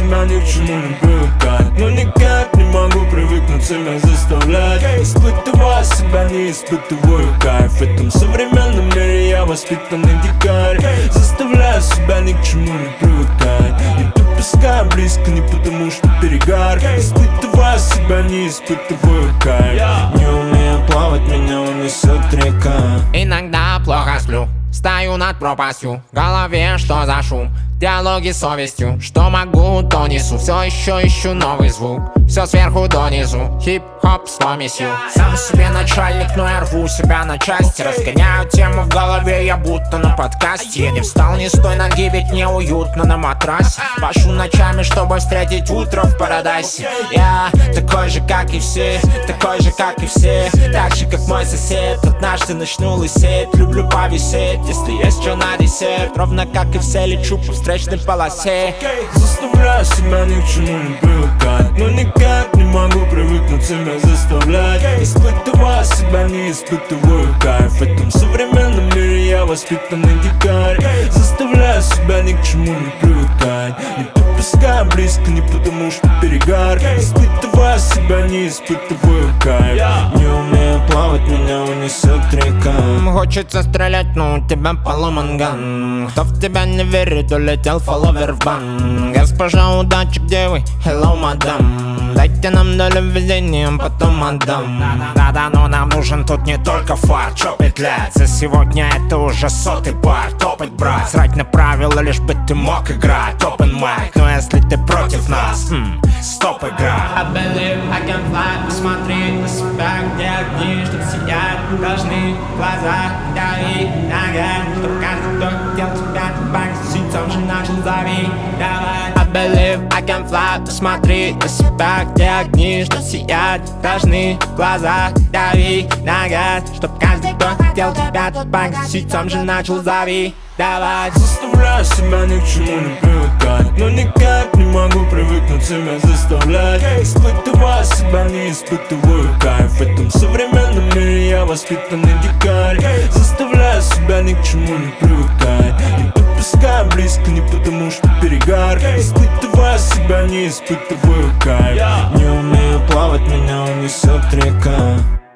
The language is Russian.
себя ни к чему не привыкать, но никак не могу привыкнуть себя заставлять. Испытывая себя, не испытываю кайф. В этом современном мире я воспитанный дикарь. Заставляю себя ни к чему не привыкать, не подпускаю близко, не потому что перегар. Испытывая себя, не испытываю кайф. Не умею плавать, меня унесет река. Иногда плохо сплю, стою над пропастью, в голове что за шум, диалоги с совестью. Что могу, то несу, все еще ищу новый звук. Все сверху донизу, хип-хоп с помесью. Сам себе начальник, но я рву себя на части. Разгоняю тему в голове, я будто на подкасте. Я не встал ни с той ноги, ведь мне уютно на матрасе. Пашу ночами, чтобы встретить утро в парадайсе. Я такой же, как и все, такой же, как и все. Так же, как мой сосед, однажды начну лысеть. Люблю повисеть, если есть что на десерт. Ровно как и все, лечу по встречной полосе. Заставляю себя ни к чему не привыкать, но никак не могу привыкнуть себя заставлять. Испытывая себя, не испытываю кайф. В этом современном мире я воспитанный дикарь. Заставляю себя ни к чему не привыкать, не подпускаю близко, не потому что перегар. Испытывая себя, не испытываю кайф. Не умею плавать, меня унесет река. Хочется стрелять, но у тебя поломан ган. Кто в тебя не верит, улетел фолловер в бан. Госпожа удачи, где вы? Hello, мадам. Дайте нам долю везения, потом отдам. Да-да, но нам нужен тут не только фарт. Чё петлять? За сегодня это уже 100-й бар. Топать, брать, срать на правила, лишь бы ты мог играть. Open mic, но если ты против нас, стоп, игра. I believe I can fly. Посмотри на себя, где огни, чтоб сиять должны глаза. Дави, нога, чтоб каждый, кто хотел тебя погасить, сам же начал зови. Давай. I believe I can fly. Посмотри на себя, где огни, чтоб сиять должны глаза. Дави, нога, чтоб каждый, кто хотел тебя погасить, сам же начал зови. Давай. Заставляю себя ни к чему не привыкать, но никак не могу привыкнуть себя заставлять. Испытывая себя, не испытываю кайф. В этом современном мире я воспитанный дикарь. Заставляю себя ни к чему не привыкать, не подпускаю близко, не потому что перегар. Испытывая себя, не испытываю кайф. Не умею плавать, меня унесет река.